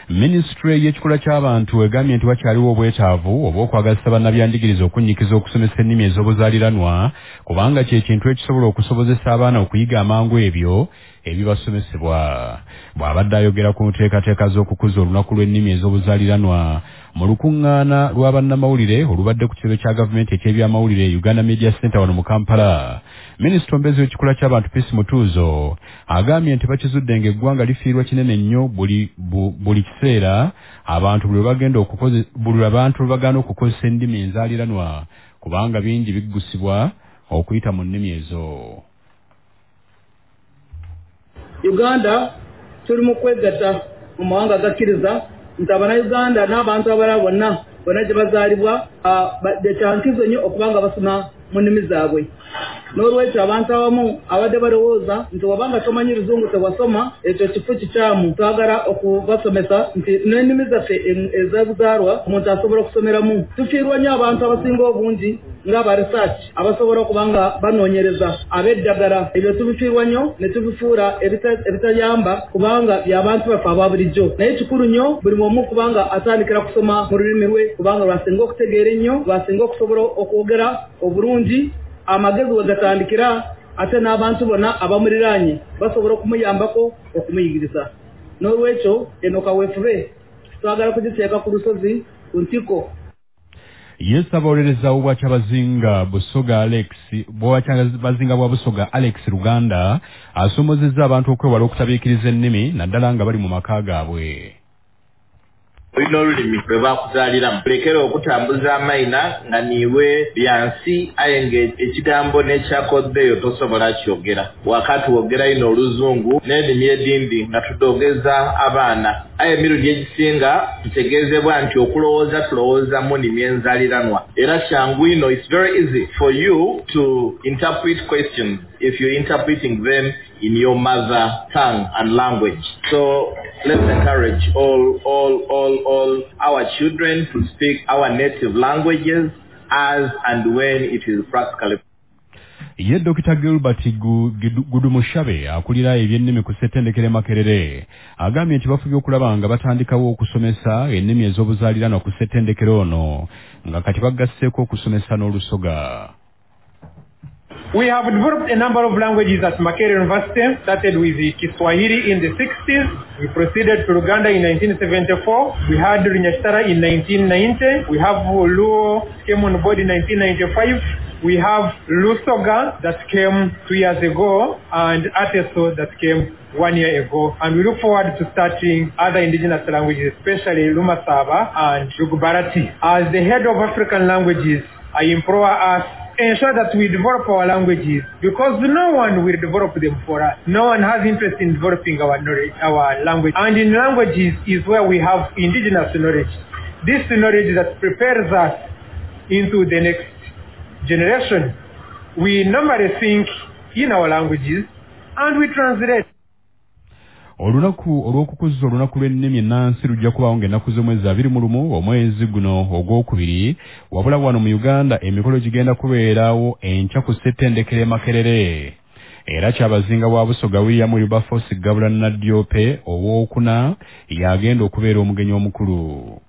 Ministry y'ekikula ky'abantu egambye nti wakyaliwo obwetaavu obw'okwagazisa bannabyanjigiriza okunnyikiza okusomesa ennimi ez'obuzaaliranwa kubanga ky'ekintu ekisobola okusobozesa abaana okuyiga amangu ebyo ebibasomesebwa. Bw'abadde ayogera ku nteekateeka z'okukuza olunaku lw'ennimi ez'obuzaaliranwa mu lukuŋŋaana lwa bannamawulire olubadde ku kitebe kya gavumenti eky'ebyamawulire Uganda Media Center wano mu Kampala, Minisita omubeezi w'ekikula ky'abantu Peace Mutuuzo agambye nti bakizudde ng'eggwanga lifiirwa kinene nnyo buli kiseera abantu buli lwe bagaana okukozesa ennimi enzaaliranwa kubanga bingi biggusibwa okuyita mu nnimi ezo. Uganda tuli mu kwegatta mu mawanga agakkiriza nti Abannayuganda n'abantu abalala bonna gye bazaalibwa kyankizo nnyo okubanga basoma mu nnimi zaabwe. N'olwekyo abantu abamu abadde balowooza nti wabanga tomanyi Luzungu tewasoma ekyo kifu kikyamu, twagala okubasomesa nti n'ennimi zaffe ezabuzaalwa omuntu asobola okusomeramu. Tufiirwa nnyo abantu abasinga obungi ng'aba research abasobola okubanga banoonyereza ab'eddagala. Ebyo tubifiirwa nnyo ne tubifuula ebitayamba kubanga by'abantu baffe aba bulijjo. Naye kikulu nnyo buli omu kubanga atandikira kusoma mu lulimi lwe kubanga lwasinga okutegeera ennyo, lwasinga okusobola okwogera obulungi, amagezi we gatandikira ate n'abantu bonna abamuliraanye basobola okumuyambako okumuyigiriza. N'olwekyo eno kaweefube twagala kugiteeka ku lusozi ku ntiko. Yesabaoleleza obwakyabazinga bwa Busoga Alex Luganda asomozezza abantu okwewala okutabiikiriza ennimi naddala nga bali mu maka gaabwe. Olina olulimi lwe bakuzaaliramu lekera okutambuza amayina nga niiwe byansi aye ng'ekigambo n'ekyakoddeyo tosobola kyogera wakati wogera ino Oluzungu n'ennimi edindi nga tudogeza abaana aye emirundi egisinga tutegeezebwa nti okulowooza tulowooza mu nnimi enzaaliranwa era kyangu ino it's very easy for you to interpret questions if you're interpreting them in your mother tongue and language. So let's encourage all our children to speak our native languages as and when it is practically. Ye Dr. Gilbert Gudumushabe akulira ebyennimi ku ssettendekero Makerere agambye nti bafubye okulaba nga batandikawo okusomesa ennimi ez'obuzaaliranwa ku ssettendekero ono nga kati bagasseeko okusomesa n'Olusoga. We have developed a number of languages at Makerere University, started with the Kiswahili in the 60s. We proceeded to Luganda in 1974. We had Lunyashitara in 1990. We have Luo came on board in 1995. We have Lusoga that came 2 years ago and Ateso that came 1 year ago. And we look forward to starting other indigenous languages, especially Lumasaba and Lugubarati. As the head of African languages, I implore us ensure that we develop our languages because no one will develop them for us. No one has interest in developing our knowledge, our language. And in languages is where we have indigenous knowledge. This knowledge that prepares us into the next generation. We normally think in our languages and we translate. Olunaku olw'okukuza olunaku lw'ennimi ennansi lujja kubawo ng'ennaku z'omwezi 21 omwezi guno ogwokubiri wabula wano mu Uganda emikolo gigenda kubeerawo enkya ku ssettendekero Makerere era Kyabazinga bwa Busoga William Wilberforce Gabula Nadyope owookuna yagenda okubeera omugenyi omukulu.